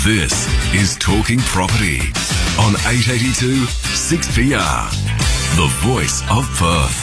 This is Talking Property on 882 6PR, the voice of Perth.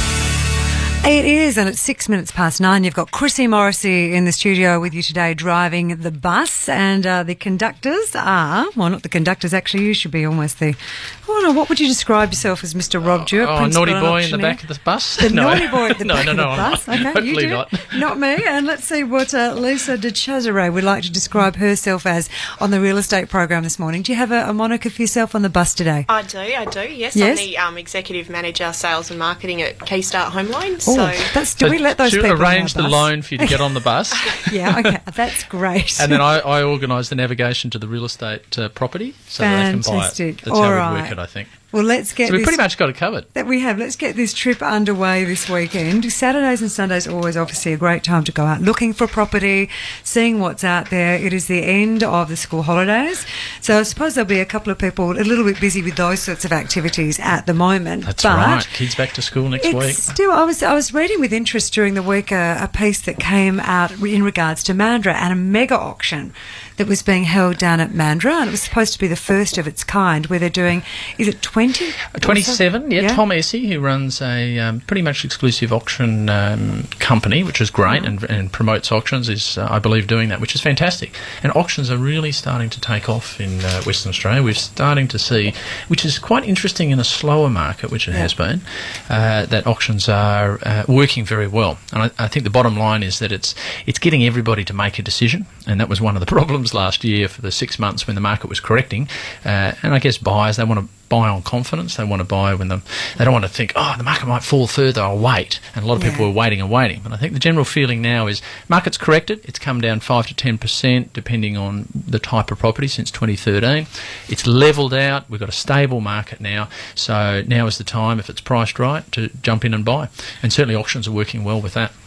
It is, and it's 6 minutes past 9. You've got Chrissy Morrissey in the studio with you today driving the bus, and the conductors are, well, not the conductors, actually, you should be almost the, what would you describe yourself as, Mr. Rob Jewett? Naughty boy in the back of the bus? The naughty boy at the back of the bus? Okay, hopefully you do. Not me. And let's see what Lisa de Chazare would like to describe herself as on the real estate program this morning. Do you have a moniker for yourself on the bus today? I do, yes. I'm the Executive Manager, Sales and Marketing at Keystart Home Loans. Do we let those people arrange the loan for you to get on the bus? Yeah, okay, that's great. And then I organise the navigation to the real estate property so that they can buy it. That's how we work it, I think. Well, let's get. So we pretty much got it covered. That we have. Let's get this trip underway this weekend. Saturdays and Sundays are always obviously a great time to go out looking for property, seeing what's out there. It is the end of the school holidays, so I suppose there'll be a couple of people a little bit busy with those sorts of activities at the moment. That's right. Kids back to school next week. Still, I was reading with interest during the week a piece that came out in regards to Mandurah and a mega auction that was being held down at Mandurah, and it was supposed to be the first of its kind, where they're doing, is it 20? 27, yeah. Tom Essie, who runs a pretty much exclusive auction company, which is great, and promotes auctions, is, I believe, doing that, which is fantastic. And auctions are really starting to take off in Western Australia. We're starting to see, which is quite interesting in a slower market, which it has been, that auctions are working very well. And I think the bottom line is that it's getting everybody to make a decision, and that was one of the problems last year for the 6 months when the market was correcting. And I guess buyers, they want to buy on confidence. They want to buy when they don't want to think, the market might fall further, I'll wait. And a lot of people are waiting and waiting. But I think the general feeling now is market's corrected. It's come down 5 to 10% depending on the type of property since 2013. It's levelled out. We've got a stable market now. So now is the time, if it's priced right, to jump in and buy. And certainly auctions are working well with that.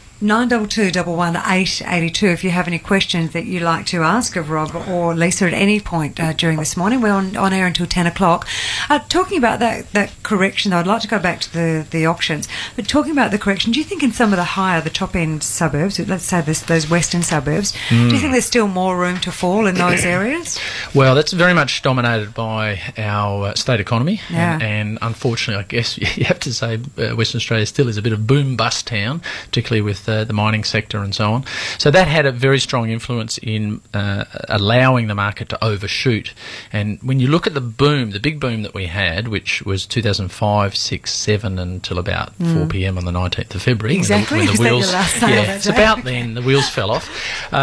922 11882 if you have any questions that you'd like to ask of Rob or Lisa at any point during this morning. We're on air until 10 o'clock. Talking about that correction, though, I'd like to go back to the auctions, but talking about the correction, do you think in some of the top-end suburbs, let's say those western suburbs, do you think there's still more room to fall in those areas? Well, that's very much dominated by our state economy, and unfortunately, I guess you have to say Western Australia still is a bit of boom-bust town, particularly with the mining sector and so on. So that had a very strong influence in allowing the market to overshoot. And when you look at the big boom that we had, which was 2005, 6, 7 until about 4 p.m. on the 19th of February. Exactly. When the wheels, it's about then the wheels fell off.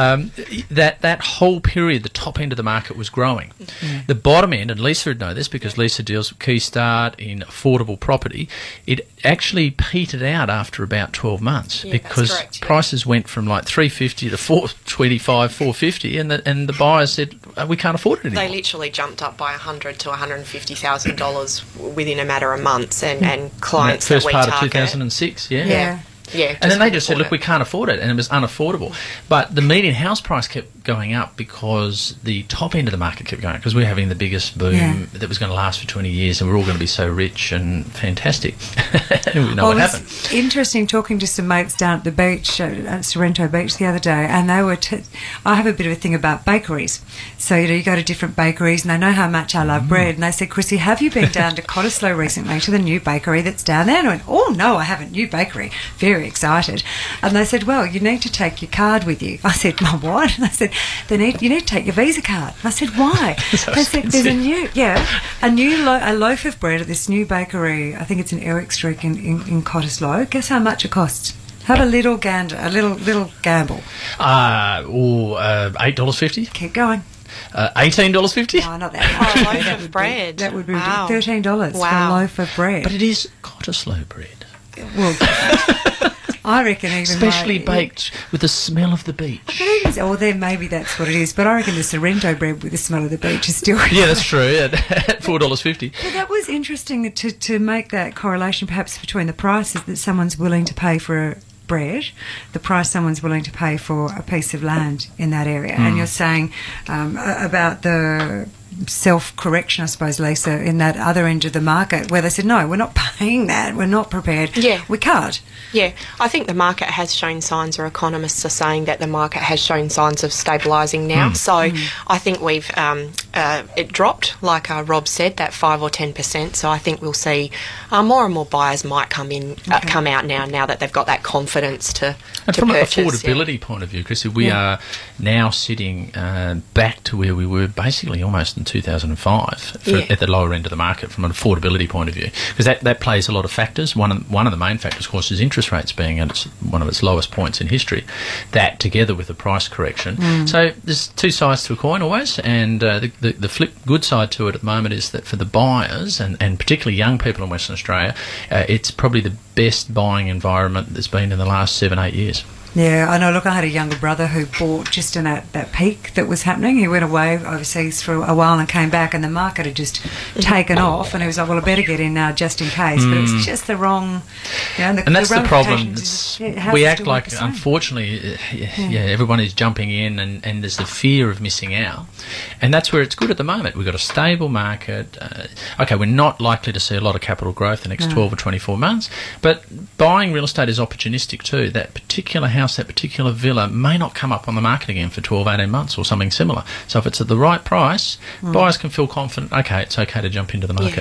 That whole period, the top end of the market was growing. The bottom end, and Lisa would know this because Lisa deals with Keystart in affordable property, it actually petered out after about 12 months because prices went from like $350 to $425, $450, and the buyers said we can't afford it anymore. They literally jumped up by $100,000 to $150,000 within a matter of months, and clients that we target. First part of 2006, Yeah, and then they just said, look, we can't afford it, and it was unaffordable. But the median house price kept going up because the top end of the market kept going, because we're having the biggest boom that was going to last for 20 years, and we're all going to be so rich and fantastic. We know what happened. It's interesting talking to some mates down at the beach, at Sorrento Beach the other day, and they were I have a bit of a thing about bakeries. So, you go to different bakeries, and they know how much I love bread, and they said, Chrissy, have you been down to Cottesloe recently, to the new bakery that's down there? And I went, oh, no, I haven't. New bakery. Very excited. And they said, well, you need to take your card with you. I said, my what? And they said, you need to take your Visa card. And I said, why? They said, there's a loaf of bread at this new bakery. I think it's in Eric Street in Cottesloe. Guess how much it costs? Have a little gamble. $8.50. Keep going. $18.50? No, not that. A loaf of bread. That would be $13 for a loaf of bread. But it is Cottesloe bread. Well, I reckon even especially baked with the smell of the beach. Then maybe that's what it is. But I reckon the Sorrento bread with the smell of the beach is still... Yeah, that's true. At $4.50. But that was interesting to make that correlation perhaps between the prices that someone's willing to pay for bread, the price someone's willing to pay for a piece of land in that area. And you're saying about the self-correction, I suppose, Lisa, in that other end of the market where they said, no, we're not paying that, we're not prepared, we can't. Yeah, I think the market has shown signs, or economists are saying that the market has shown signs of stabilising now. So I think we've, it dropped, like Rob said, that 5 or 10%. So I think we'll see more and more buyers might come out now that they've got that confidence to from purchase. From an affordability point of view, Chris, we are now sitting back to where we were basically almost in 2005 at the lower end of the market from an affordability point of view, because that plays a lot of factors. One of the main factors, of course, is interest rates being at one of its lowest points in history. That together with the price correction. So there's two sides to a coin always, and the flip good side to it at the moment is that for the buyers and particularly young people in Western Australia, it's probably the best buying environment there's been in the last 7-8 years. Yeah, I know. Look, I had a younger brother who bought just in that peak that was happening. He went away overseas for a while and came back, and the market had just taken off, and he was like, well, I better get in now just in case. But it's just the wrong... and that's the problem. We act like, unfortunately, everyone is jumping in, and there's the fear of missing out. And that's where it's good at the moment. We've got a stable market. We're not likely to see a lot of capital growth the next 12 or 24 months, but buying real estate is opportunistic too. That particular house, that particular villa may not come up on the market again for 12, 18 months or something similar. So if it's at the right price, buyers can feel confident, it's okay to jump into the market.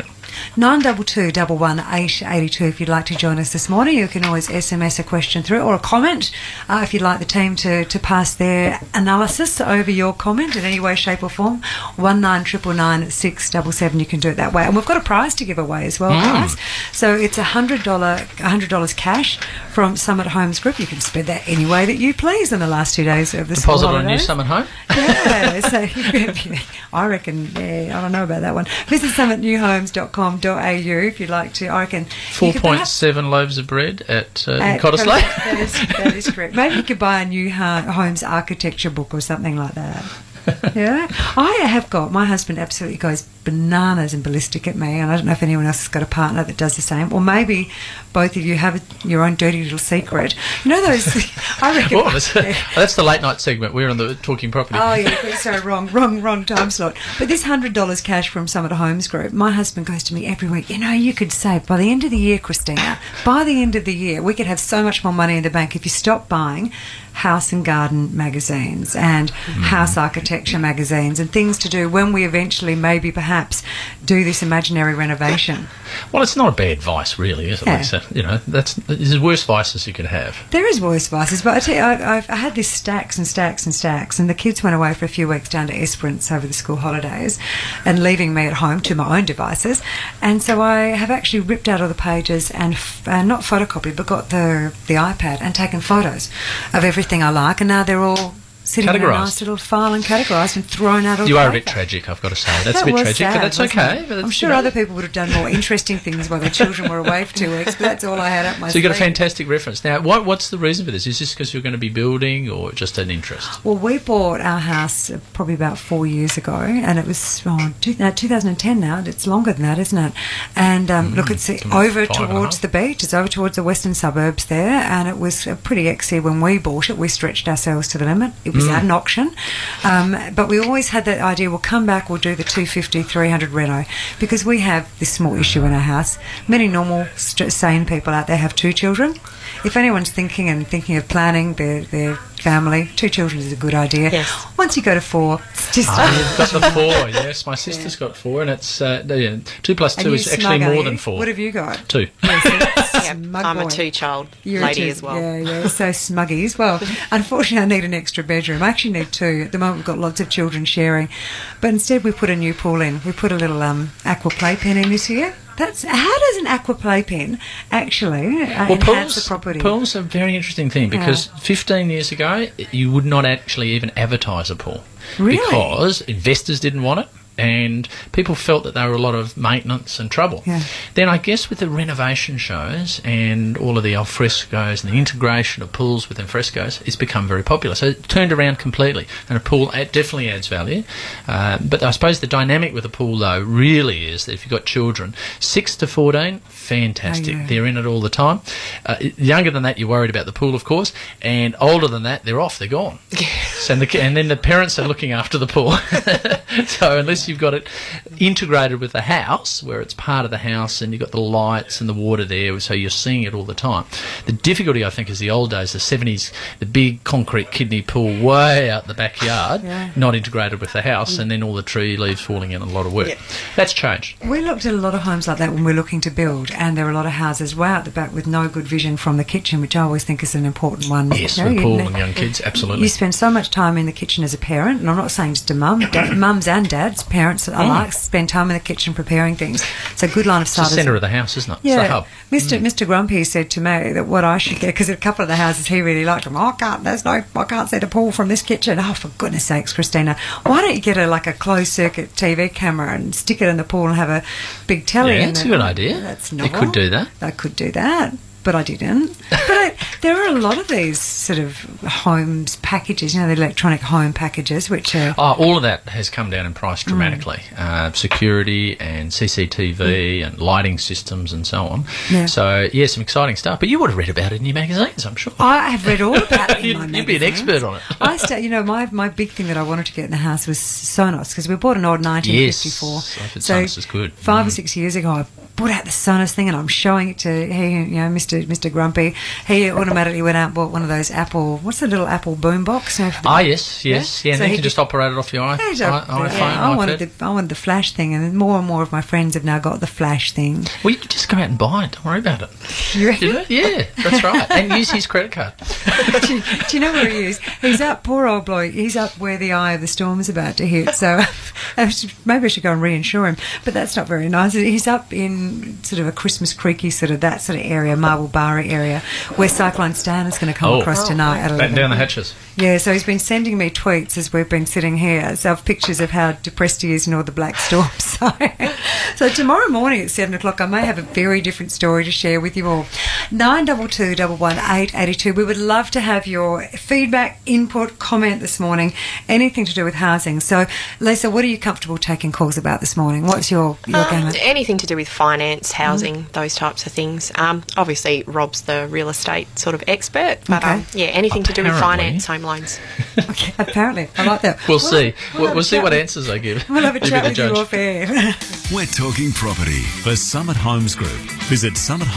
922 118 82 if you'd like to join us this morning. You can always SMS a question through or a comment if you'd like the team to pass their analysis over your comment in any way, shape or form. 1999 677. You can do it that way. And we've got a prize to give away as well, guys. So it's $100 cash from Summit Homes Group. You can spend that any way that you please in the last 2 days of the school Deposit holidays. on New Summit Home? Yeah, so I reckon, I don't know about that one. Visit summitnewhomes.com.au if you'd like to. I reckon 4.7 loaves of bread at Cottesloe. That is correct. Maybe you could buy a new homes architecture book or something like that. Yeah, I have got. My husband absolutely goes bananas and ballistic at me, and I don't know if anyone else has got a partner that does the same, or maybe both of you have your own dirty little secret. You know those? I reckon. That's the late night segment. We're on the Talking Property. Oh yeah, sorry, wrong time slot. But this $100 cash from Summit Homes Group, my husband goes to me every week. You could save by the end of the year, Christina. By the end of the year, we could have so much more money in the bank if you stop buying house and garden magazines and house architecture magazines and things to do when we eventually maybe perhaps do this imaginary renovation. Well, it's not a bad vice, really, is it, Lisa? There's worse vices you could have. There is worse vices, but I tell you, I had this stacks and stacks and stacks, and the kids went away for a few weeks down to Esperance over the school holidays and leaving me at home to my own devices. And so I have actually ripped out all the pages and not photocopied, but got the iPad and taken photos of everything I like, and now they're all sitting in a nice little file and categorised and thrown out all You are paper. a bit tragic, I've got to say. That's a bit tragic, sad, but that's okay. But I'm sure other people would have done more interesting things while their children were away for 2 weeks, but that's all I had up my sleeve. So you've got a fantastic reference. Now, what's the reason for this? Is this because you're going to be building or just an interest? Well, we bought our house probably about 4 years ago, and it was 2010 now. It's longer than that, isn't it? And look, it's over towards the beach. It's over towards the western suburbs there, and it was pretty exy when we bought it. We stretched ourselves to the limit. It was at an auction. But we always had that idea, we'll come back, we'll do the 250, 300 reno, because we have this small issue in our house. Many normal, sane people out there have 2 children. If anyone's thinking of planning their family, 2 children is a good idea. Yes. Once you go to 4, it's just... you've got the 4, yes. My sister's got 4, and it's 2 plus 2 is actually more than 4. What have you got? 2. I'm a 2-child lady as well. Yeah, so smuggies. Well, unfortunately, I need an extra bedroom. I actually need 2. At the moment, we've got lots of children sharing. But instead, we put a new pool in. We put a little aqua playpen in this year. How does an aqua playpen actually enhance the property? Pools are a very interesting thing because 15 years ago, you would not actually even advertise a pool. Really? Because investors didn't want it. And people felt that there were a lot of maintenance and trouble. Yeah. Then I guess with the renovation shows and all of the alfrescos and the integration of pools with alfrescos, it's become very popular. So it turned around completely. And a pool definitely adds value. But I suppose the dynamic with a pool, though, really is that if you've got children, 6 to 14, fantastic. Oh, yeah. They're in it all the time. Younger than that, you're worried about the pool, of course. And older than that, they're off. They're gone. And then the parents are looking after the pool. So unless because you've got it integrated with the house, where it's part of the house, and you've got the lights and the water there, so you're seeing it all the time. The difficulty, I think, is the old days, the 70s, the big concrete kidney pool way out the backyard, not integrated with the house, and then all the tree leaves falling in, a lot of work. Yeah. That's changed. We looked at a lot of homes like that when we're looking to build, and there are a lot of houses way out the back with no good vision from the kitchen, which I always think is an important one. Yes, for Paul and young kids, absolutely. You spend so much time in the kitchen as a parent, and I'm not saying just a mum, mums and dads, parents alike spend time in the kitchen preparing things. So good line of sight. It's the centre of the house, isn't it? Yeah. It's the hub. Mr. Grumpy said to me that what I should get, because a couple of the houses he really liked them, I can't see the pool from this kitchen. Oh, for goodness sakes, Christina, why don't you get a closed circuit TV camera and stick it in the pool and have a big telly? Yeah, it's a good idea. That's novel. They could do that. They could do that. But I didn't. But there are a lot of these sort of homes packages, the electronic home packages, which are... all of that has come down in price dramatically. Security and CCTV and lighting systems and so on. Yeah. So, some exciting stuff. But you would have read about it in your magazines, I'm sure. I have read all about it in my magazines. You'd be an expert on it. My big thing that I wanted to get in the house was Sonos, because we bought an old 1954. Yes, I think Sonos is good. 5 or 6 years ago, I brought out the Sonos thing, and I'm showing it to Mr. Grumpy. He automatically went out and bought one of those Apple. What's the little Apple boom box? Yes. Yeah. And so then you can just operate it off your iPhone. I wanted the flash thing, and more and more of my friends have now got the flash thing. Well, you can just go out and buy it. Don't worry about it. You reckon? Yeah, that's right. And use his credit card. Do you know where he is? He's up, poor old bloke. He's up where the eye of the storm is about to hit. So maybe I should go and reinsure him. But that's not very nice. He's up in sort of a Christmas Creeky that sort of area, Marble Barra area, where Cyclone Stan is going to come across tonight at 11. Down the hatches. Yeah, so he's been sending me tweets as we've been sitting here, of pictures of how depressed he is in all the black storms. So tomorrow morning at 7 o'clock, I may have a very different story to share with you all. 922 118 82. We would love to have your feedback, input, comment this morning, anything to do with housing. So, Lisa, what are you comfortable taking calls about this morning? What's your game? Anything to do with finance, housing, those types of things. Obviously, Rob's the real estate sort of expert, but anything to do with finance, home loans. Okay, apparently. I like that. We'll see. We'll see what answers they give. We'll have a chat with you off air. We're talking property for Summit Homes Group. Visit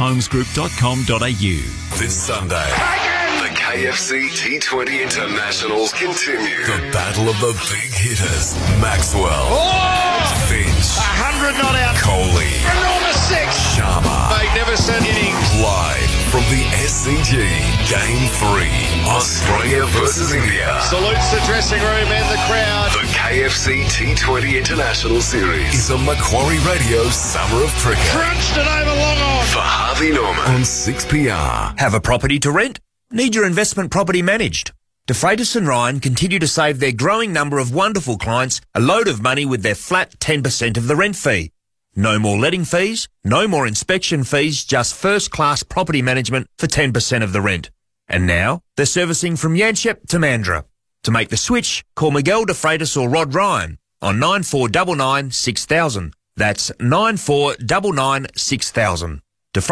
summithomesgroup.com.au. This Sunday, the KFC T20 Internationals continue. The battle of the big hitters. Maxwell. Finch. 100 not out. Coley. Enormous six. Sharma. Magnificent innings. Live from the SCG Game 3. Australia versus India. Salutes the dressing room and the crowd. The KFC T20 International Series is a Macquarie Radio Summer of Cricket. Crunched it over long on. For Harvey Norman on 6PR. Have a property to rent? Need your investment property managed? De Freitas & Ryan continue to save their growing number of wonderful clients a load of money with their flat 10% of the rent fee. No more letting fees, no more inspection fees, just first-class property management for 10% of the rent. And now, they're servicing from Yanchep to Mandurah. To make the switch, call Miguel De Freitas or Rod Ryan on 9499 6000. That's 9499 6000.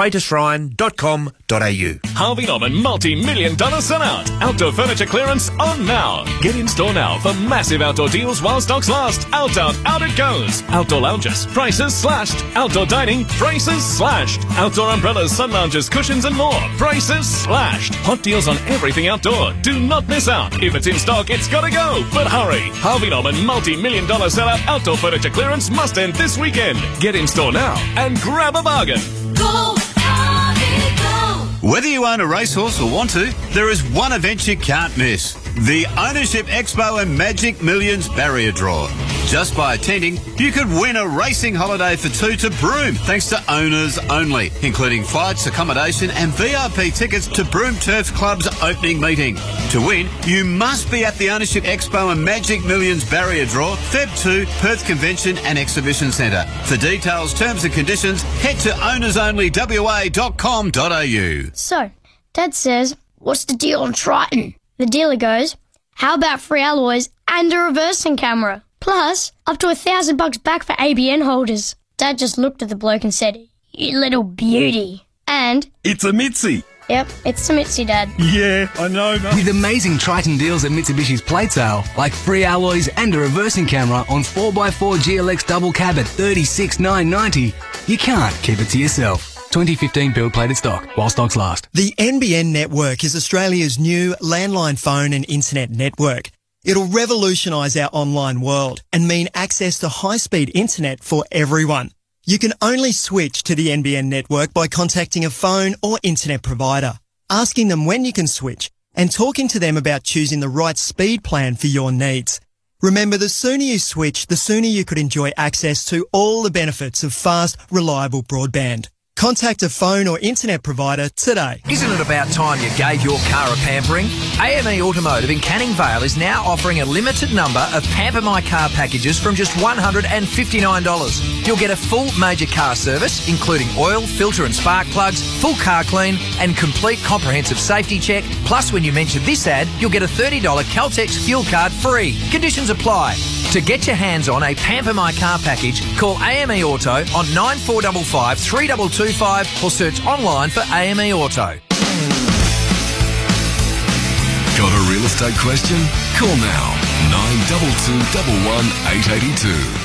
DeFreitasRyan.com.au. Harvey Norman multi-million-dollar sellout. Outdoor furniture clearance on now. Get in store now for massive outdoor deals while stocks last. Out it goes. Outdoor lounges, prices slashed. Outdoor dining, prices slashed. Outdoor umbrellas, sun lounges, cushions and more, prices slashed. Hot deals on everything outdoor. Do not miss out. If it's in stock, it's gotta go. But hurry. Harvey Norman multi-million-dollar sellout outdoor furniture clearance must end this weekend. Get in store now and grab a bargain. Go, Harvey, go. Whether you own a racehorse or want to, there is one event you can't miss. The Ownership Expo and Magic Millions Barrier Draw. Just by attending, you could win a racing holiday for two to Broome, thanks to owners only, including flights, accommodation and VIP tickets to Broome Turf Club's opening meeting. To win, you must be at the Ownership Expo and Magic Millions Barrier Draw, Feb 2, Perth Convention and Exhibition Centre. For details, terms and conditions, head to ownersonlywa.com.au. So, Dad says, what's the deal on Triton? The dealer goes, how about free alloys and a reversing camera? Plus, up to $1,000 back for ABN holders. Dad just looked at the bloke and said, you little beauty. And it's a Mitzi. Yep, it's to Mitzi, Dad. Yeah, I know, mate. With amazing Triton deals at Mitsubishi's plate sale, like free alloys and a reversing camera on 4x4 GLX double cab at $36,990, you can't keep it to yourself. 2015 build plated stock, while stocks last. The NBN network is Australia's new landline phone and internet network. It'll revolutionise our online world and mean access to high-speed internet for everyone. You can only switch to the NBN network by contacting a phone or internet provider, asking them when you can switch, and talking to them about choosing the right speed plan for your needs. Remember, the sooner you switch, the sooner you could enjoy access to all the benefits of fast, reliable broadband. Contact a phone or internet provider today. Isn't it about time you gave your car a pampering? AME Automotive in Canning Vale is now offering a limited number of Pamper My Car packages from just $159. You'll get a full major car service, including oil, filter and spark plugs, full car clean and complete comprehensive safety check. Plus, when you mention this ad, you'll get a $30 Caltex fuel card free. Conditions apply. To get your hands on a Pamper My Car package, call AME Auto on 9455 3225 or search online for AME Auto. Got a real estate question? Call now 922 882.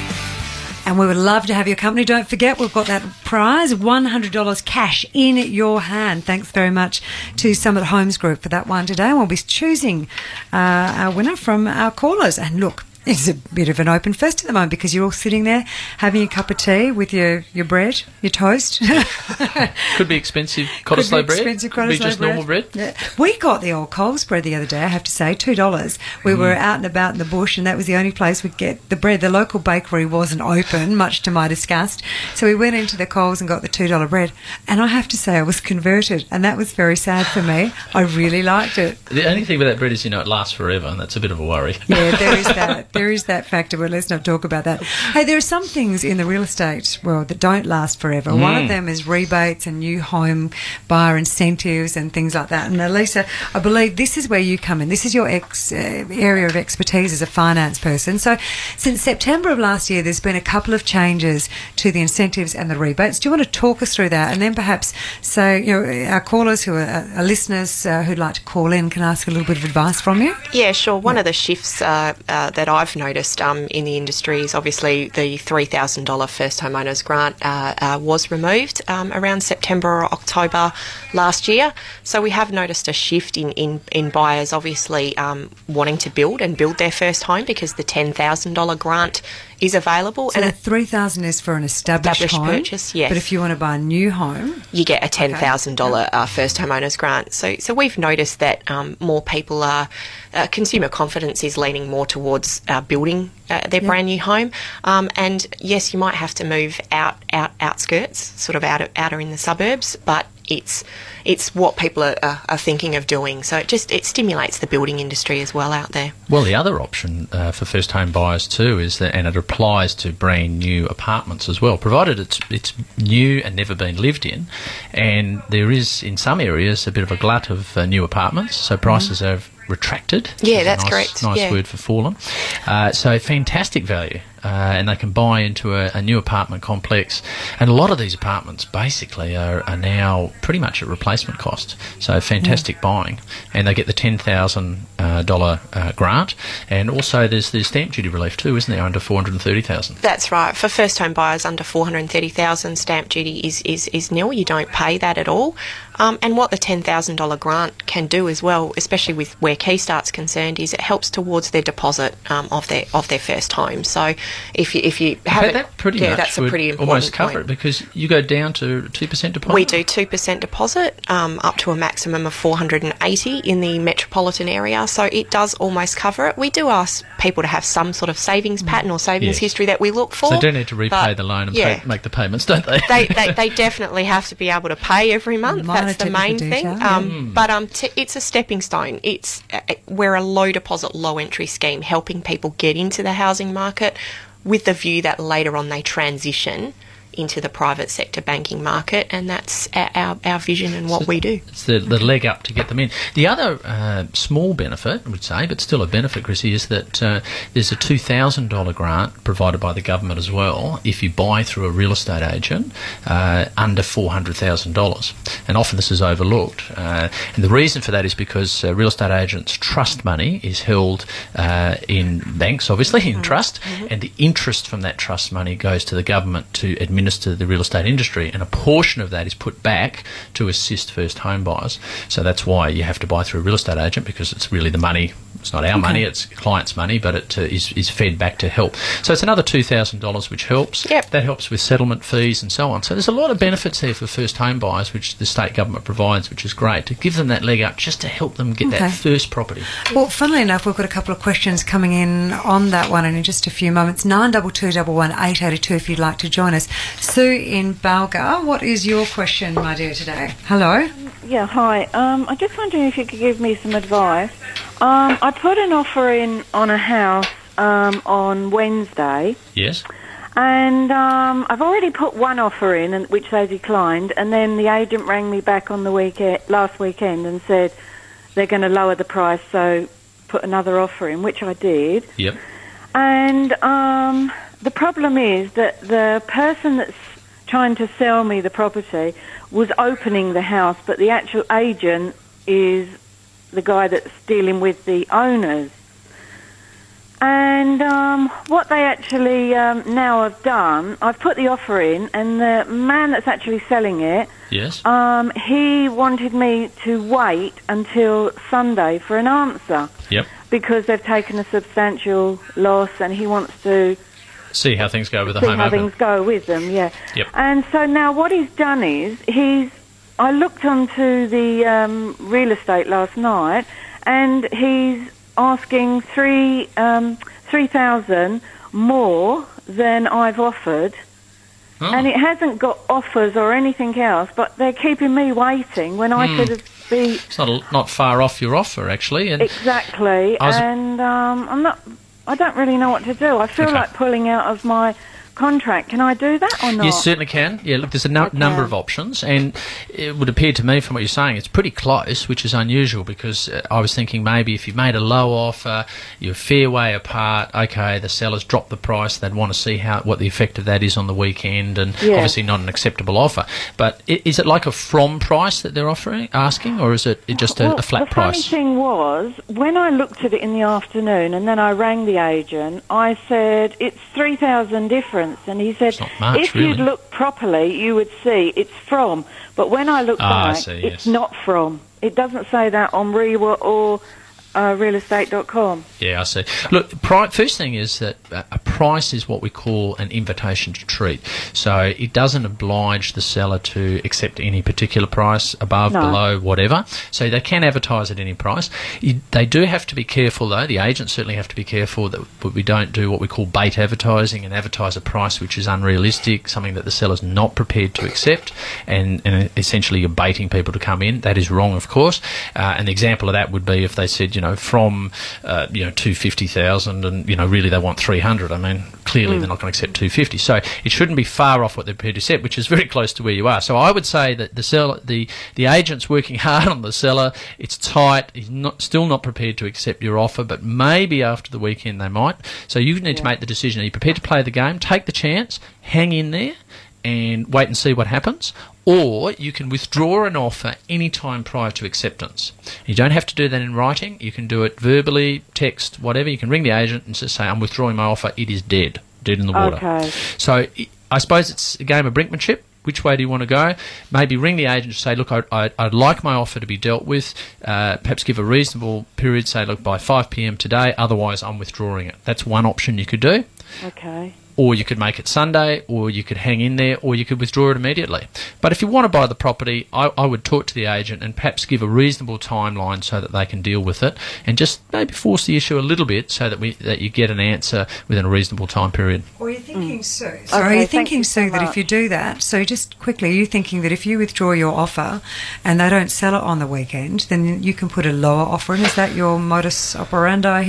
And we would love to have your company. Don't forget, we've got that prize, $100 cash in your hand. Thanks very much to Summit Homes Group for that one today. And we'll be choosing our winner from our callers. And look, it's a bit of an open fest at the moment because you're all sitting there having a cup of tea with your bread, your toast. Could be expensive Cottesloe bread. Could be just normal bread. Yeah. We got the old Coles bread the other day, I have to say, $2. We were out and about in the bush and that was the only place we'd get the bread. The local bakery wasn't open, much to my disgust. So we went into the Coles and got the $2 bread. And I have to say I was converted and that was very sad for me. I really liked it. The only thing with that bread is, it lasts forever and that's a bit of a worry. Yeah, there is that. There is that factor, but let's not talk about that. Hey, there are some things in the real estate world that don't last forever. One of them is rebates and new home buyer incentives and things like that. And Elisa, I believe this is where you come in. This is your area of expertise as a finance person. So since September of last year, there's been a couple of changes to the incentives and the rebates. Do you want to talk us through that? And then perhaps, our callers who are listeners who'd like to call in can ask a little bit of advice from you? Yeah, sure. One of the shifts that I've noticed in the industry is obviously the $3,000 first homeowners grant was removed around September or October last year. So we have noticed a shift in buyers obviously wanting to build their first home because the $10,000 grant is available. So the $3,000 is for an established home purchase, yes. But if you want to buy a new home, you get a $10,000 first homeowners grant. So we've noticed that more people are consumer confidence is leaning more towards building their brand new home. And yes, you might have to move outskirts, sort of outer in the suburbs, but it's what people are thinking of doing. So it stimulates the building industry as well out there. Well, the other option for first home buyers too is that, and it applies to brand new apartments as well, provided it's new and never been lived in, and there is in some areas a bit of a glut of new apartments, so prices have retracted. Yeah, that's correct. Nice word for fallen. So fantastic value. And they can buy into a new apartment complex. And a lot of these apartments basically are now pretty much at replacement cost. So fantastic buying. And they get the $10,000 grant. And also there's stamp duty relief too, isn't there, under $430,000? That's right. For first home buyers under $430,000, stamp duty is nil. You don't pay that at all. And what the $10,000 grant can do as well, especially with where Keystart's concerned, is it helps towards their deposit of their first home. So if you have that that's a pretty important almost cover point. it because you go down to 2% deposit. We do 2% deposit up to a maximum of $480 in the metropolitan area. So it does almost cover it. We do ask people to have some sort of savings pattern or savings history that we look for. So they don't need to repay the loan and make the payments, don't they? They definitely have to be able to pay every month. That's the main thing. But it's a stepping stone. We're a low deposit, low entry scheme, helping people get into the housing market with the view that later on they transition into the private sector banking market, and that's our vision and what we do. It's the leg up to get them in. The other small benefit, I would say, but still a benefit, Chrissy, is that there's a $2,000 grant provided by the government as well if you buy through a real estate agent under $400,000. And often this is overlooked. And the reason for that is because real estate agents' trust money is held in banks, obviously, in trust, and the interest from that trust money goes to the government to administer the real estate industry, and a portion of that is put back to assist first home buyers. So that's why you have to buy through a real estate agent, because it's really the money. It's not our money, it's clients' money, but it is fed back to help. So it's another $2,000 which helps. Yep. That helps with settlement fees and so on. So there's a lot of benefits there for first home buyers, which the state government provides, which is great, to give them that leg up just to help them get that first property. Well, funnily enough, we've got a couple of questions coming in on that one, and in just a few moments. 92211882 if you'd like to join us. Sue in Balga, what is your question, my dear, today? Hello? Yeah, hi. I'm just wondering if you could give me some advice. I put an offer in on a house on Wednesday. Yes. And I've already put one offer in, which they declined, and then the agent rang me back on the last weekend and said they're going to lower the price, so put another offer in, which I did. Yep. And the problem is that the person that's trying to sell me the property was opening the house, but the actual agent is the guy that's dealing with the owners. And what they actually now have done, I've put the offer in, and the man that's actually selling it, yes, he wanted me to wait until Sunday for an answer. Yep. Because they've taken a substantial loss, and he wants to see how things go with the see home how open. things go with them. Yeah. Yep. And so now what he's done is I looked onto the real estate last night, and he's asking $3,000 more than I've offered. Oh. And it hasn't got offers or anything else, but they're keeping me waiting when I could be... It's not far off your offer, actually. And exactly. And I don't really know what to do. I feel like pulling out of my contract. Can I do that or not? You certainly can. Yeah, look, there's a number of options, and it would appear to me from what you're saying it's pretty close, which is unusual, because I was thinking maybe if you've made a low offer, you're a fair way apart, okay, the seller's dropped the price, they'd want to see what the effect of that is on the weekend, and obviously not an acceptable offer. But is it like a from price that they're asking, or is it just a flat price? The funny thing was, when I looked at it in the afternoon and then I rang the agent, I said, it's $3,000 difference. And he said, if you'd look properly, you would see it's from. But when I look back, it's not from. It doesn't say that on REWA or realestate.com. Yeah, I see. Look, first thing is that a price is what we call an invitation to treat. So it doesn't oblige the seller to accept any particular price, above, below, whatever. So they can advertise at any price. They do have to be careful, though. The agents certainly have to be careful that we don't do what we call bait advertising and advertise a price which is unrealistic, something that the seller's not prepared to accept, and essentially you're baiting people to come in. That is wrong, of course. And the example of that would be if they said, from $250,000 and really they want $300,000. I mean, clearly they're not going to accept $250,000. So it shouldn't be far off what they're prepared to accept, which is very close to where you are. So I would say that the seller, the agent's working hard on the seller. It's tight. He's still not prepared to accept your offer, but maybe after the weekend they might. So you need to make the decision. Are you prepared to play the game? Take the chance. Hang in there and wait and see what happens. Or you can withdraw an offer any time prior to acceptance. You don't have to do that in writing. You can do it verbally, text, whatever. You can ring the agent and just say, I'm withdrawing my offer. It is dead in the water. Okay. So I suppose it's a game of brinkmanship. Which way do you want to go? Maybe ring the agent and say, look, I'd like my offer to be dealt with. Perhaps give a reasonable period, say, look, by 5 p.m. today, otherwise I'm withdrawing it. That's one option you could do. Okay. Or you could make it Sunday, or you could hang in there, or you could withdraw it immediately. But if you want to buy the property, I would talk to the agent and perhaps give a reasonable timeline so that they can deal with it, and just maybe force the issue a little bit so that you get an answer within a reasonable time period. Or you're thinking, Sue, are you thinking, Sue, that if you do that, so just quickly, are you thinking that if you withdraw your offer and they don't sell it on the weekend, then you can put a lower offer in? Is that your modus operandi here?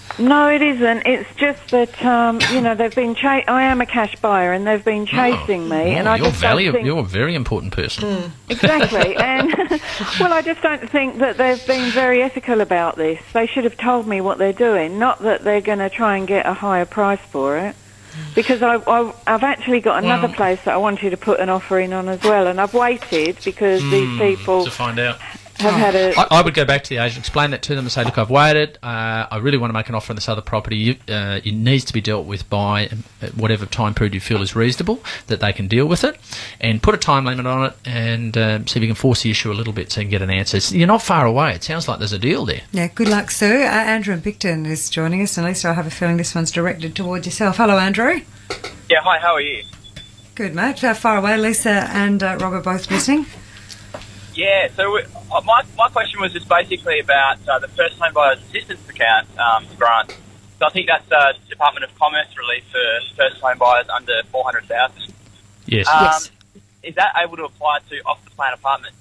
No, it isn't. It's just that, they've been I am a cash buyer, and they've been chasing me. And you're valuable. You're a very important person. Exactly. And, well, I just don't think that they've been very ethical about this. They should have told me what they're doing, not that they're going to try and get a higher price for it. Because I've actually got another place that I wanted to put an offer in on as well, and I've waited because these people to find out. Have had a... I would go back to the agent, explain that to them and say, look, I've waited, I really want to make an offer on this other property. It needs to be dealt with by whatever time period you feel is reasonable, that they can deal with it, and put a time limit on it, and see if you can force the issue a little bit so you can get an answer. You're not far away. It sounds like there's a deal there. Yeah, good luck, Sue. Andrew in Picton is joining us, and at least I have a feeling this one's directed towards yourself. Hello, Andrew. Yeah, hi, how are you? Good, mate. How far away? Lisa and Rob are both listening. Yeah, so my question was just basically about the First Home Buyers Assistance Account grant. So I think that's Department of Commerce relief for first home buyers under 400,000. Yes. Yes. Is that able to apply to off-the-plan apartments?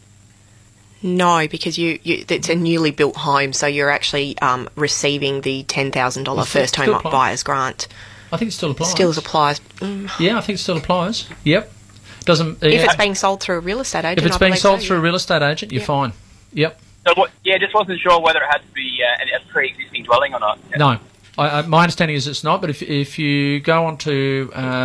No, because it's a newly built home, so you're actually receiving the $10,000 first home buyers grant. I think it still applies. Still applies. Yeah, I think it still applies. Yep. Doesn't. If it's being sold through a real estate agent. If it's being sold through a real estate agent, you're fine. Yep. So just wasn't sure whether it had to be a pre-existing dwelling or not. No. My understanding is it's not, but if you go on to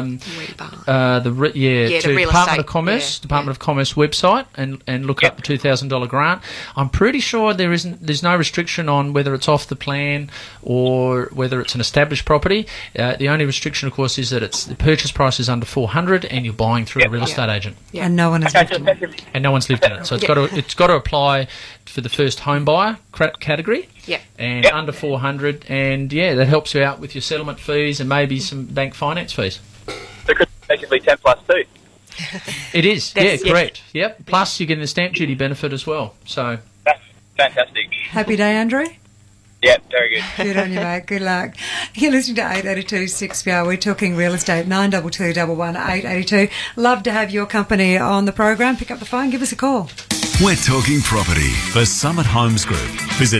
the Department of Commerce website and look up the $2,000 grant, I'm pretty sure there's no restriction on whether it's off the plan or whether it's an established property. The only restriction, of course, is that the purchase price is under $400 and you're buying through a real estate agent. Yeah. And no one has lived in it. And no one's lived in it, so it's got to apply for the first home buyer category. Yeah. And under 400, and that helps you out with your settlement fees and maybe some bank finance fees. So it could effectively 10 plus 2. It is, correct. Yep. Plus you're getting the stamp duty benefit as well. So that's fantastic. Happy day, Andrew. Yeah, very good. Good on you, mate. Good luck. You're listening to 882 6PR. We're talking real estate, 922 11 882. Love to have your company on the program. Pick up the phone, give us a call. We're talking property for Summit Homes Group. Visit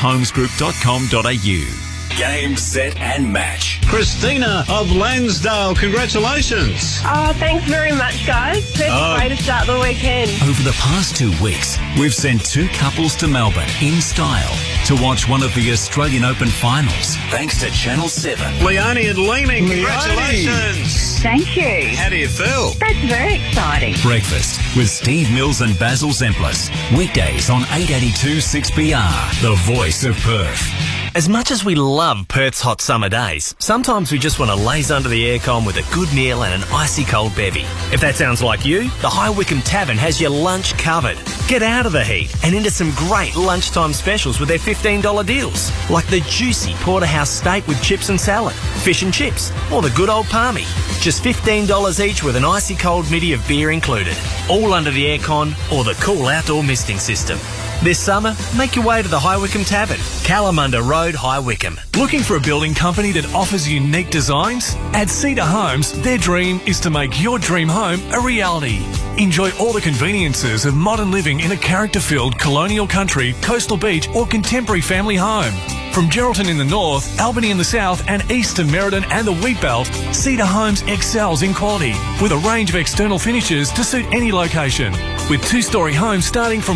summitholmesgroup.com.au. Game, set and match. Christina of Lansdale, congratulations. Oh, thanks very much, guys. Best way to start the weekend. Over the past 2 weeks, we've sent 2 couples to Melbourne in style to watch one of the Australian Open finals, thanks to Channel 7. Leonie and Leeming, congratulations. Thank you. How do you feel? That's very exciting. Breakfast with Steve Mills and Basil Zemplis. Weekdays on 882 6PR, the voice of Perth. As much as we love Perth's hot summer days, sometimes we just want to laze under the aircon with a good meal and an icy cold bevy. If that sounds like you, the High Wycombe Tavern has your lunch covered. Get out of the heat and into some great lunchtime specials with their $15 deals, like the juicy porterhouse steak with chips and salad, fish and chips, or the good old palmy. Just $15 each with an icy cold middy of beer included. All under the aircon or the cool outdoor misting system. This summer, make your way to the High Wycombe Tavern, Kalamunda Road, High Wycombe. Looking for a building company that offers unique designs? At Cedar Homes, their dream is to make your dream home a reality. Enjoy all the conveniences of modern living in a character-filled colonial country, coastal beach or contemporary family home. From Geraldton in the north, Albany in the south and east to Merredin and the Wheatbelt, Cedar Homes excels in quality with a range of external finishes to suit any location. With 2-storey homes starting from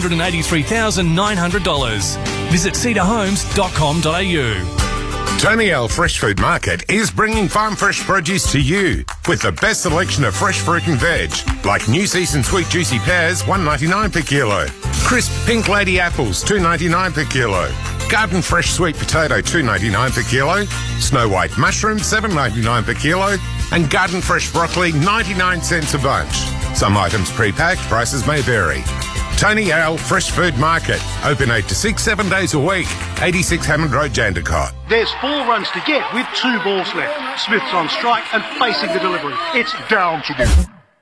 $183,900. Visit cedarhomes.com.au. Tony L Fresh Food Market is bringing farm fresh produce to you with the best selection of fresh fruit and veg, like new season sweet juicy pears, $1.99 per kilo. Crisp pink lady apples, $2.99 per kilo. Garden fresh sweet potato, $2.99 per kilo. Snow white mushrooms, $7.99 per kilo. And garden fresh broccoli, 99 cents a bunch. Some items pre-packed, prices may vary. Tony Ale Fresh Food Market. Open 8 to 6, 7 days a week. 86 Hammond Road, Jandakot. There's 4 runs to get with 2 balls left. Smith's on strike and facing the delivery. It's down to them.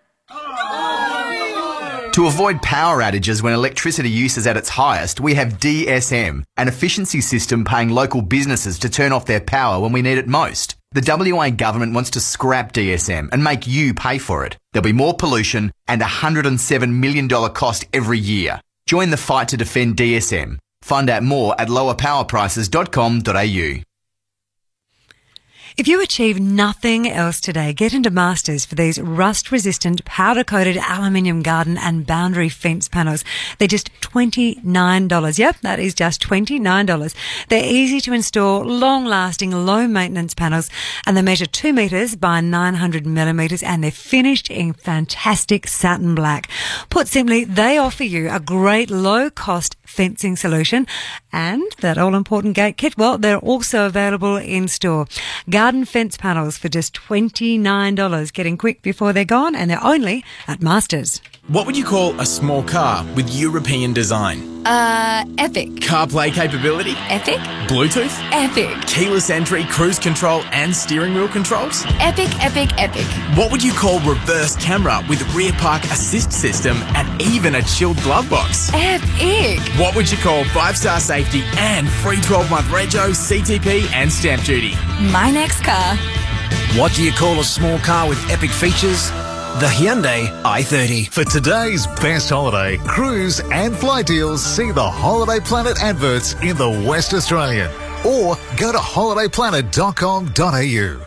To avoid power outages when electricity use is at its highest, we have DSM, an efficiency system paying local businesses to turn off their power when we need it most. The WA government wants to scrap DSM and make you pay for it. There'll be more pollution and $107 million cost every year. Join the fight to defend DSM. Find out more at lowerpowerprices.com.au. If you achieve nothing else today, get into Masters for these rust-resistant, powder-coated aluminium garden and boundary fence panels. They're just $29. Yep, that is just $29. They're easy to install, long-lasting, low-maintenance panels, and they measure 2 metres by 900 millimetres, and they're finished in fantastic satin black. Put simply, they offer you a great low-cost fencing solution, and that all-important gate kit, well, they're also available in store. Garden fence panels for just $29. Getting quick before they're gone, and they're only at Masters. What would you call a small car with European design? Epic. CarPlay capability? Epic. Bluetooth? Epic. Keyless entry, cruise control and steering wheel controls? Epic, epic, epic. What would you call reverse camera with rear park assist system and even a chilled glove box? Epic. What would you call 5-star safety and free 12-month rego, CTP and stamp duty? My next car. What do you call a small car with epic features? The Hyundai i30. For today's best holiday, cruise and flight deals, see the Holiday Planet adverts in the West Australian. Or go to holidayplanet.com.au.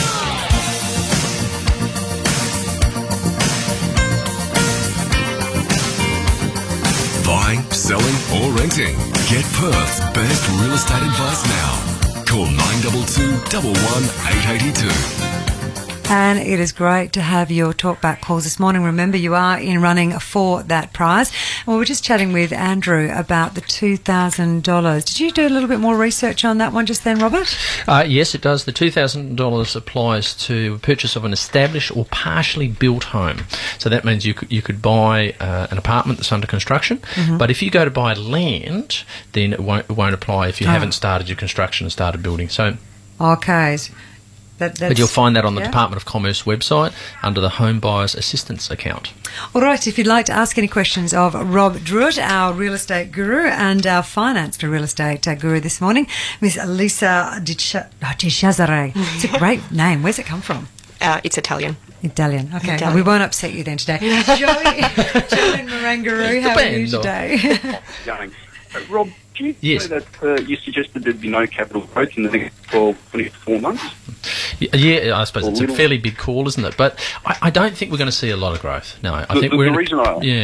Buying, selling or renting. Get Perth's best real estate advice now. Call 922 11 882. And it is great to have your talkback calls this morning. Remember, you are in running for that prize. Well, we're just chatting with Andrew about the $2,000. Did you do a little bit more research on that one just then, Robert? Yes, it does. The $2,000 applies to purchase of an established or partially built home. So that means you could buy an apartment that's under construction. Mm-hmm. But if you go to buy land, then it won't apply if you haven't started your construction and started building. So, okay. But you'll find that on the Department of Commerce website under the Home Buyers Assistance account. All right, if you'd like to ask any questions of Rob Druitt, our real estate guru and our finance for real estate guru this morning, Miss Lisa Di Cesare. It's a great name. Where's it come from? It's Italian. Italian. Okay, well, we won't upset you then today. Joey in Marangaroo, how are you today? Rob, can you say that you suggested there'd be no capital growth in the next 24 months? Yeah, I suppose it's a fairly big call, isn't it? But I don't think we're going to see a lot of growth. No, I think we're... The reason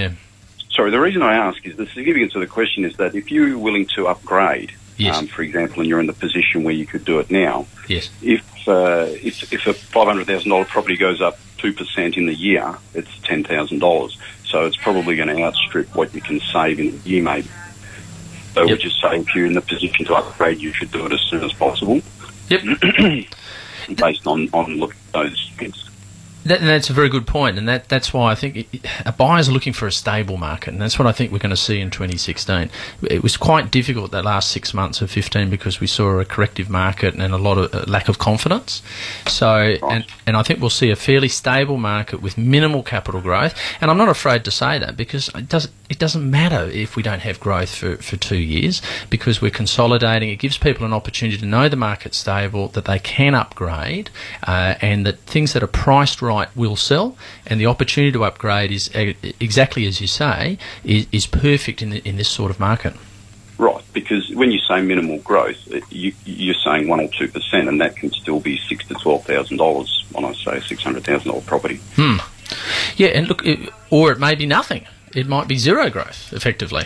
I ask is the significance of the question is that if you're willing to upgrade, for example, and you're in the position where you could do it now, yes. If a $500,000 property goes up 2% in the year, it's $10,000. So it's probably going to outstrip what you can save in a year, maybe. So we're just saying if you're in the position to upgrade, you should do it as soon as possible. Yep. Based on look at those things. That's a very good point, and that's why I think buyers are looking for a stable market, and that's what I think we're going to see in 2016. It was quite difficult that last 6 months of 15 because we saw a corrective market and a lot of lack of confidence. So, and I think we'll see a fairly stable market with minimal capital growth, and I'm not afraid to say that because it doesn't matter if we don't have growth for 2 years because we're consolidating. It gives people an opportunity to know the market's stable, that they can upgrade, and that things that are priced right will sell, and the opportunity to upgrade is exactly as you say is perfect in this sort of market. Right, because when you say minimal growth, you're saying 1 or 2%, and that can still be $6,000 to $12,000 when I say a $600,000 property. Yeah, and look, or it may be nothing. It might be zero growth, effectively.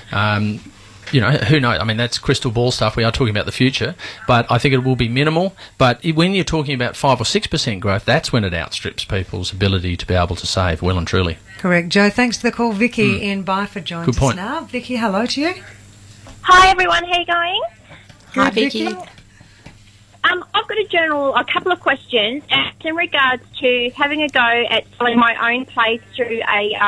You know, who knows? I mean, that's crystal ball stuff. We are talking about the future, but I think it will be minimal. But when you're talking about 5 or 6% growth, that's when it outstrips people's ability to be able to save well and truly. Correct. Joe, thanks for the call. Vicky in Byford joins Good point. us now. Vicky, hello to you. Hi, everyone. How are you going? Good, Vicky. I've got a couple of questions. It's in regards to having a go at selling my own place through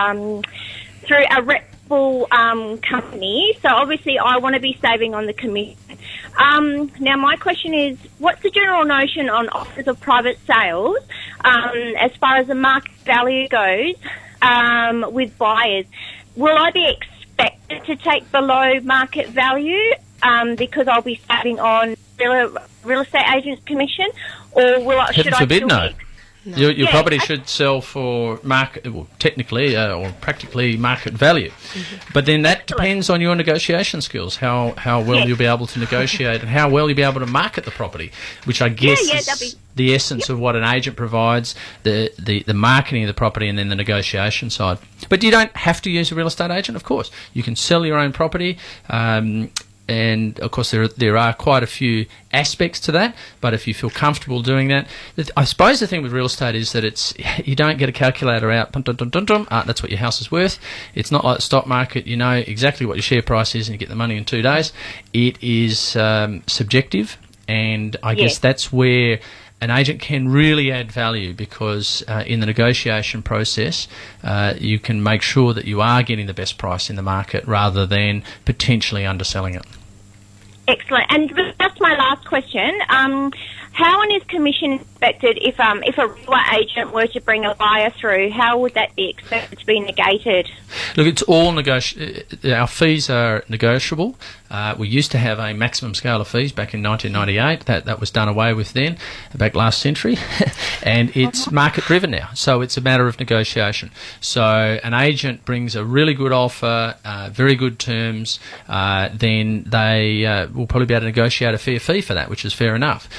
a reputable company. So obviously I want to be saving on the commission. Now my question is, what's the general notion on offers of private sales as far as the market value goes with buyers? Will I be expected to take below market value because I'll be saving on real estate agent's commission, or should I still No. Your property should sell for market, well, technically or practically market value. Mm-hmm. But then that depends on your negotiation skills, how well you'll be able to negotiate and how well you'll be able to market the property, which I guess is the essence of what an agent provides, the marketing of the property and then the negotiation side. But you don't have to use a real estate agent, of course. You can sell your own property. And, of course, there are quite a few aspects to that, but if you feel comfortable doing that, I suppose the thing with real estate is that you don't get a calculator out, that's what your house is worth. It's not like the stock market. You know exactly what your share price is and you get the money in 2 days. It is subjective, and I guess that's where an agent can really add value, because in the negotiation process you can make sure that you are getting the best price in the market rather than potentially underselling it. Excellent. And just my last question, how is commission expected if a real agent were to bring a buyer through? How would that be expected to be negated? Look, it's all our fees are negotiable. We used to have a maximum scale of fees back in 1998. That was done away with then, back last century, and it's market driven now. So it's a matter of negotiation. So an agent brings a really good offer, very good terms, then they will probably be able to negotiate a fair fee for that, which is fair enough.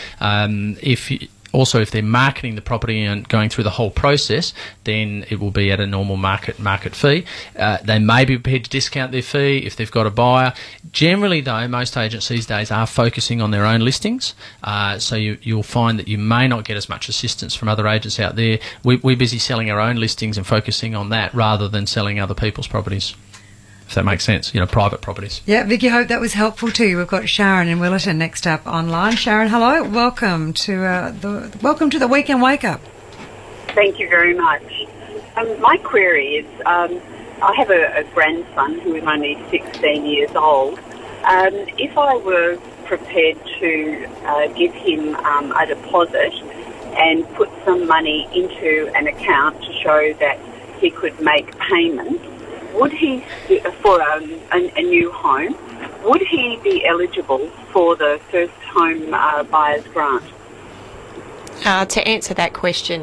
If they're marketing the property and going through the whole process, then it will be at a normal market fee. They may be prepared to discount their fee if they've got a buyer. Generally, though, most agents these days are focusing on their own listings, so you'll find that you may not get as much assistance from other agents out there. We're busy selling our own listings and focusing on that rather than selling other people's properties, if that makes sense, private properties. Yeah, Vicky, hope that was helpful to you. We've got Sharon in Willetton next up online. Sharon, hello. Welcome to the Weekend Wake Up. Thank you very much. My query is, I have a grandson who is only 16 years old. If I were prepared to give him a deposit and put some money into an account to show that he could make payments, would he, for a new home, would he be eligible for the first home buyer's grant? To answer that question,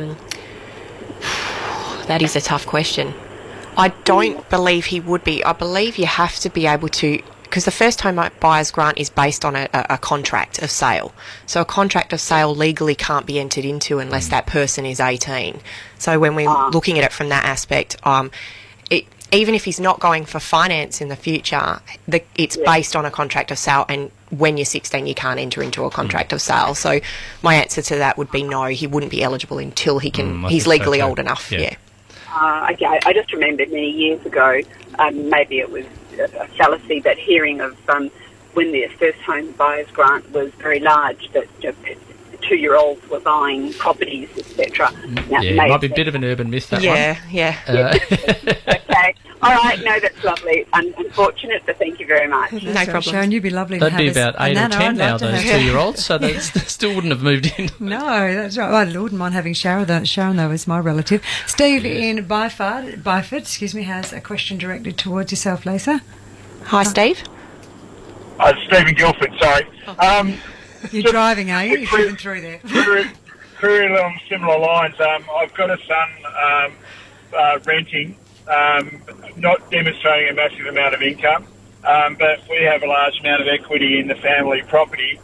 that is a tough question. I don't believe he would be. I believe you have to be able to, because the first home buyer's grant is based on a contract of sale. So a contract of sale legally can't be entered into unless that person is 18. So when we're looking at it from that aspect, even if he's not going for finance in the future, it's based on a contract of sale, and when you're 16 you can't enter into a contract of sale. So my answer to that would be no, he wouldn't be eligible until he's legally old enough. Okay, I just remembered many years ago, maybe it was a fallacy, but hearing of when the first home buyer's grant was very large, that 2-year-olds were buying properties, etc. It might be a bit of an urban myth, that one. Yeah. Okay. All right. No, that's lovely. Unfortunate, but thank you very much. No problem. Sharon, you'd be lovely to have. They'd be about 8 or 10 now, those 2-year-olds, so they still wouldn't have moved in. No, that's right. I wouldn't mind having Sharon. Sharon, though, is my relative. Steve in Byford, has a question directed towards yourself, Lisa. Hi, Steve. Stephen Guilford, sorry. You're driving, are you? You're driven through there. Query along similar lines. I've got a son renting, not demonstrating a massive amount of income, but we have a large amount of equity in the family property.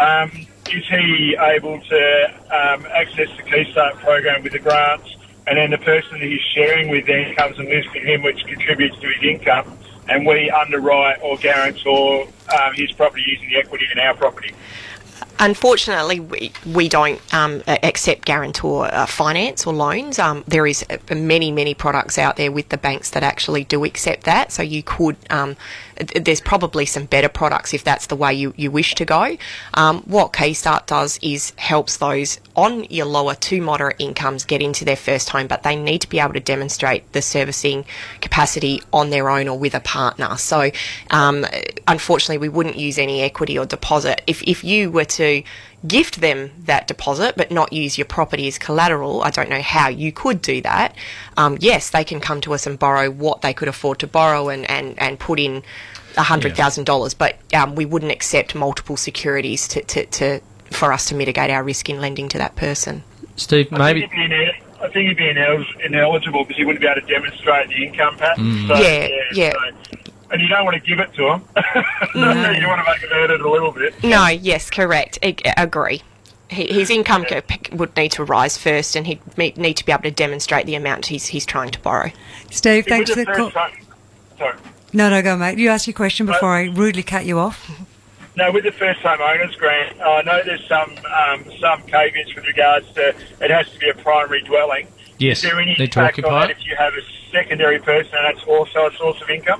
Is he able to access the Key Start program with the grants, and then the person that he's sharing with then comes and lives with him, which contributes to his income, and we underwrite or guarantor his property using the equity in our property? Unfortunately, we don't accept guarantor finance or loans. There is many products out there with the banks that actually do accept that. So you could, there's probably some better products if that's the way you wish to go. What Key Start does is helps those on your lower to moderate incomes get into their first home, but they need to be able to demonstrate the servicing capacity on their own or with a partner. So unfortunately, we wouldn't use any equity or deposit. If you were to gift them that deposit but not use your property as collateral, I don't know how you could do that. Yes, they can come to us and borrow what they could afford to borrow and put in $100,000, but we wouldn't accept multiple securities for us to mitigate our risk in lending to that person. Steve, maybe... I think he'd be ineligible because he wouldn't be able to demonstrate the income pattern. So, Yeah. And you don't want to give it to him. No. You want to make him earn it a little bit. No, yes, correct. I agree. His income would need to rise first, and he'd need to be able to demonstrate the amount he's trying to borrow. Steve, thanks for the call. Sorry. No, go, mate. You asked your question before I rudely cut you off. No, with the first-time owners grant, I know there's some caveats with regards to it has to be a primary dwelling. Yes, Is there any need to impact occupy on that it. if you have a secondary person and that's also a source of income?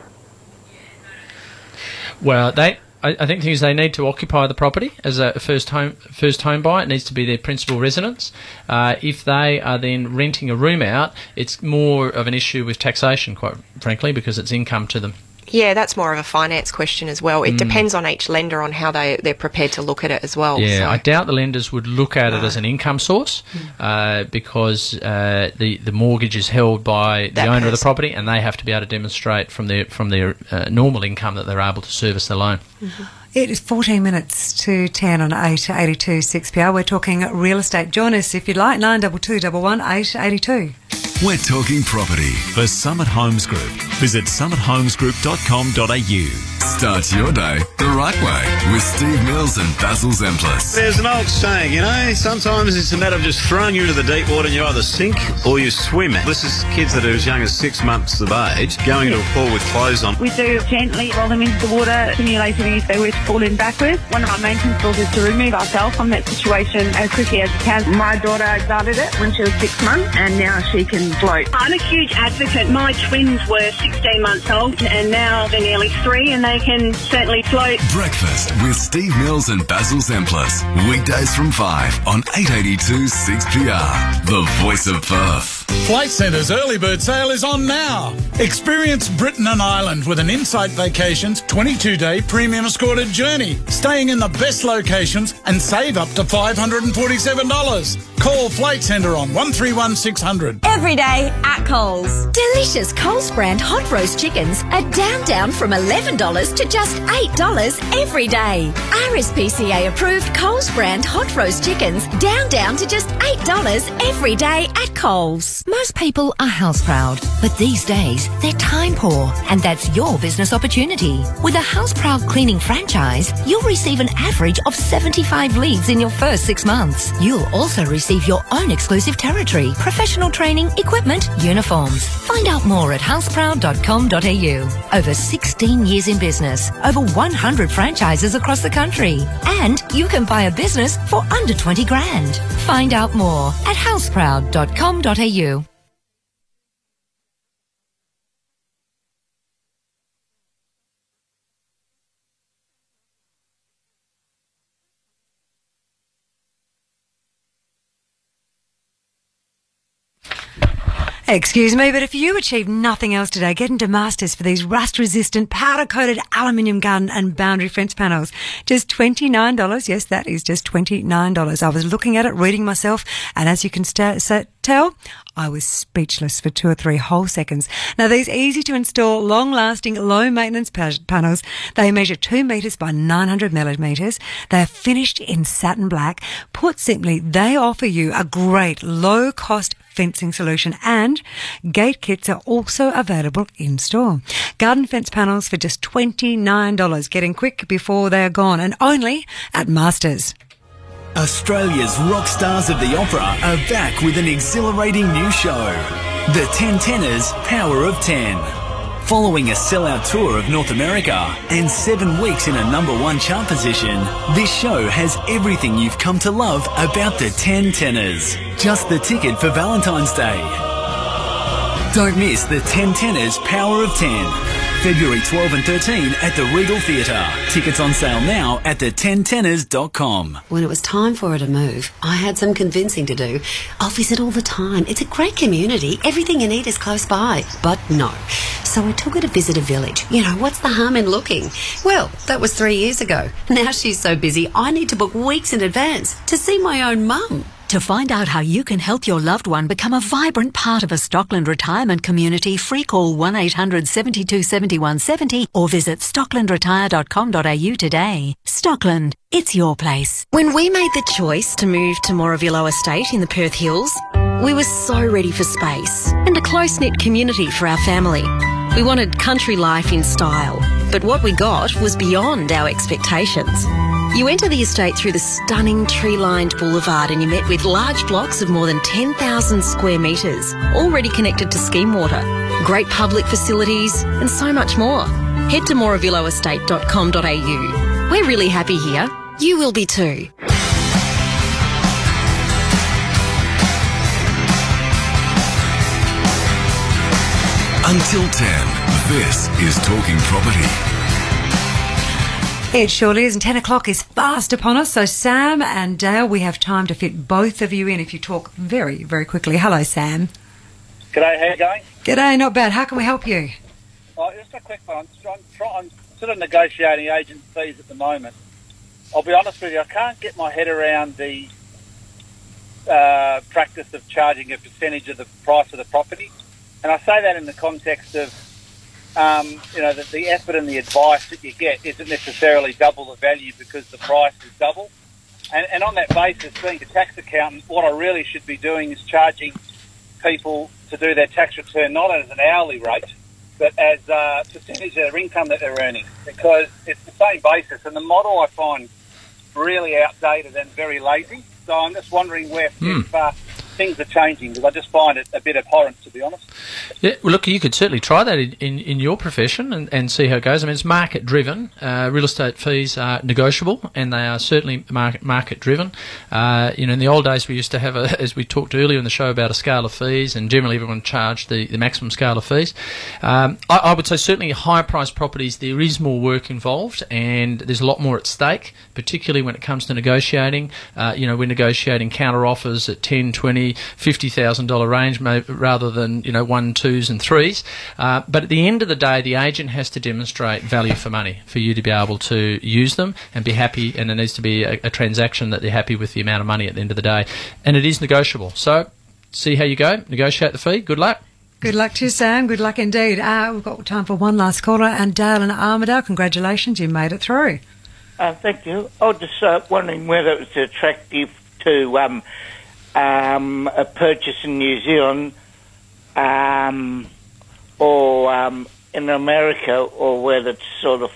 Well, I think the thing is they need to occupy the property as a first home buyer. It needs to be their principal residence. If they are then renting a room out, it's more of an issue with taxation, quite frankly, because it's income to them. Yeah, that's more of a finance question as well. It depends on each lender on how they're prepared to look at it as well. Yeah, so. I doubt the lenders would look at it as an income source because the mortgage is held by the owner of the property, and they have to be able to demonstrate from their normal income that they're able to service the loan. Mm-hmm. It is 14 minutes to 10 on 882 6PR. We're talking real estate. Join us if you'd like, 922 118 882. We're talking property. The Summit Homes Group. Visit summithomesgroup.com.au. Start your day the right way with Steve Mills and Basil Zemplis. There's an old saying, sometimes it's a matter of just throwing you into the deep water and you either sink or you swim. This is kids that are as young as 6 months of age going into a pool with clothes on. We do gently roll them into the water, simulating if they were to fall in backwards. One of our main principles is to remove ourselves from that situation as quickly as we can. My daughter started it when she was 6 months, and now she can float. I'm a huge advocate. My twins were 16 months old, and now they're nearly 3, and they can certainly float. Breakfast with Steve Mills and Basil Zemplis. Weekdays from 5 on 882 6PR. The voice of Perth. Flight Centre's early bird sale is on now. Experience Britain and Ireland with an Insight Vacations 22-day premium escorted journey, staying in the best locations and save up to $547. Call Flight Centre on 131 600. Every day at Coles. Delicious Coles brand hot roast chickens are down from $11 to just $8 every day. RSPCA approved Coles brand hot roast chickens down to just $8 every day at Coles. Most people are house proud, but these days they're time poor, and that's your business opportunity. With a House Proud cleaning franchise, you'll receive an average of 75 leads in your first 6 months. You'll also receive your own exclusive territory, professional training, equipment, uniforms. Find out more at houseproud.com.au. Over 16 years in business, over 100 franchises across the country, and you can buy a business for under 20 grand. Find out more at houseproud.com.au. Excuse me, but if you achieve nothing else today, get into Masters for these rust-resistant, powder-coated aluminium garden and boundary fence panels. Just $29. Yes, that is just $29. I was looking at it, reading myself, and as you can tell, I was speechless for 2 or 3 whole seconds. Now, these easy-to-install, long-lasting, low-maintenance panels, they measure 2 metres by 900 millimetres. They're finished in satin black. Put simply, they offer you a great low-cost fencing solution, and gate kits are also available in store. Garden fence panels for just $29. Get in quick before they are gone, and only at Masters. Australia's rock stars of the opera are back with an exhilarating new show, The 10 Tenors Power of 10. Following a sellout tour of North America and 7 weeks in a #1 chart position, this show has everything you've come to love about the 10 Tenors. Just the ticket for Valentine's Day. Don't miss the 10 Tenors Power of 10. February 12 and 13 at the Regal Theatre. Tickets on sale now at the10tenors.com. When it was time for her to move, I had some convincing to do. I'll visit all the time. It's a great community. Everything you need is close by. But no. So I took her to visit a village. You know, what's the harm in looking? Well, that was 3 years ago. Now she's so busy, I need to book weeks in advance to see my own mum. To find out how you can help your loved one become a vibrant part of a Stockland retirement community, free call 1800 72 71 70 or visit stocklandretire.com.au today. Stockland, it's your place. When we made the choice to move to Moravilo Estate in the Perth Hills, we were so ready for space and a close-knit community for our family. We wanted country life in style, but what we got was beyond our expectations. You enter the estate through the stunning tree-lined boulevard and you met with large blocks of more than 10,000 square metres, already connected to scheme water, great public facilities and so much more. Head to moraviloestate.com.au. We're really happy here. You will be too. Until 10, this is Talking Property. It surely is, and 10 o'clock is fast upon us. So Sam and Dale, we have time to fit both of you in if you talk very, very quickly. Hello, Sam. G'day, how you going? G'day, not bad. How can we help you? Just a quick one. I'm sort of negotiating agent fees at the moment. I'll be honest with you, I can't get my head around the practice of charging a percentage of the price of the property. And I say that in the context of that the effort and the advice that you get isn't necessarily double the value because the price is double. And on that basis, being a tax accountant, what I really should be doing is charging people to do their tax return not as an hourly rate, but as a percentage of their income that they're earning, because it's the same basis. And the model I find really outdated and very lazy. So I'm just wondering if things are changing, because I just find it a bit abhorrent, to be honest. Yeah, well, look, you could certainly try that in your profession and see how it goes. I mean, it's market-driven. Real estate fees are negotiable, and they are certainly market-driven. In the old days, we used to have, as we talked earlier in the show, about a scale of fees, and generally everyone charged the maximum scale of fees. I would say certainly higher-priced properties, there is more work involved, and there's a lot more at stake, particularly when it comes to negotiating. We're negotiating counter-offers at $10,000, $20,000, $50,000 range rather than, 1, 2s and 3s. But at the end of the day, the agent has to demonstrate value for money for you to be able to use them and be happy, and there needs to be a transaction that they're happy with the amount of money at the end of the day. And it is negotiable. So see how you go. Negotiate the fee. Good luck. Good luck to you, Sam. Good luck indeed. We've got time for one last caller. And Dale and Armidale, congratulations. You made it through. Thank you. I was just wondering whether it was attractive to a purchase in New Zealand or in America, or whether it's sort of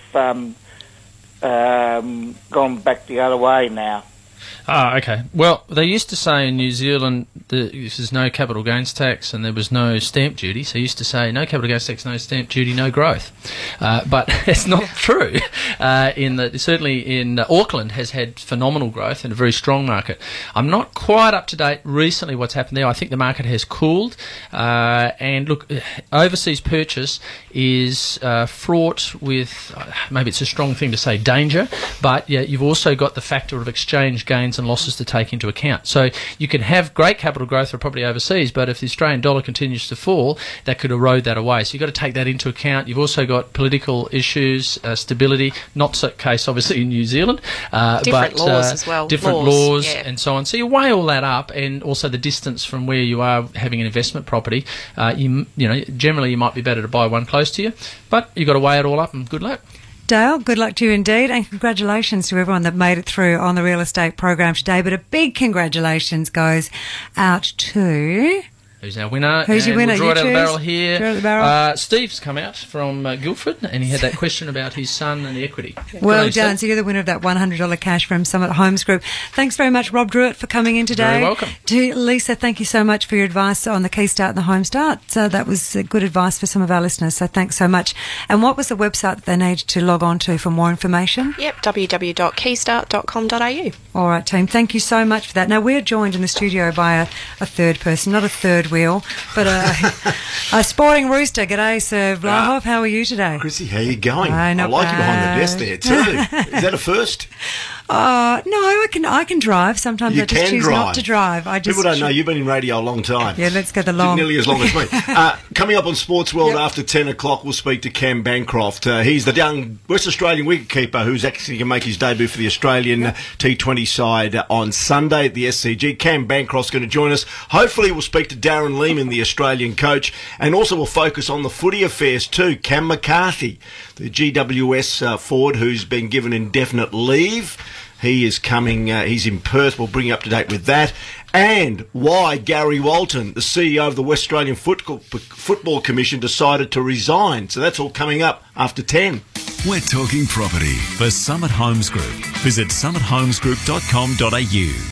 gone back the other way now. Okay. Well, they used to say in New Zealand there's no capital gains tax and there was no stamp duty. So they used to say no capital gains tax, no stamp duty, no growth. But it's not true. Certainly in Auckland has had phenomenal growth and a very strong market. I'm not quite up to date recently what's happened there. I think the market has cooled. And look, overseas purchase is fraught with, maybe it's a strong thing to say, danger. But yeah, you've also got the factor of exchange gains and losses to take into account. So you can have great capital growth for property overseas, but if the Australian dollar continues to fall, that could erode that away. So you've got to take that into account. You've also got political issues, stability, not so case obviously in New Zealand. Different laws as well. Different laws and so on. So you weigh all that up, and also the distance from where you are having an investment property. Generally you might be better to buy one close to you, but you've got to weigh it all up, and good luck. Dale, good luck to you indeed, and congratulations to everyone that made it through on the real estate program today. But a big congratulations goes out to... Who's our winner? Who's your winner? We'll draw it out of the barrel here. Draw it out of the barrel. Steve's come out from Guildford, and he had that question about his son and the equity. Well done. So you're the winner of that $100 cash from Summit Homes Group. Thanks very much, Rob Druitt, for coming in today. Very welcome. To Lisa, thank you so much for your advice on the key start and the home start. So that was good advice for some of our listeners, so thanks so much. And what was the website that they need to log on to for more information? Yep, www.keystart.com.au. All right, team, thank you so much for that. Now, we're joined in the studio by a third person, not a third wheel, but a sporting rooster. G'day, Sir Vlahov. How are you today? Chrissy, how are you going? I like you behind the desk there too. Is that a first? No, I can drive. Sometimes You I just can choose drive. not to drive. People don't know you've been in radio a long time. Yeah, let's go the long. Nearly as long as me. Coming up on Sports World after 10 o'clock, we'll speak to Cam Bancroft. He's the young West Australian wicketkeeper who's actually going to make his debut for the Australian T20 side on Sunday at the SCG. Cam Bancroft's going to join us. Hopefully we'll speak to Darren Lehman, the Australian coach, and also we'll focus on the footy affairs too. Cam McCarthy, the GWS forward who's been given indefinite leave. He is coming, he's in Perth. We'll bring you up to date with that. And why Gary Walton, the CEO of the West Australian Football Commission, decided to resign. So that's all coming up after 10. We're talking property for Summit Homes Group. Visit summitholmesgroup.com.au.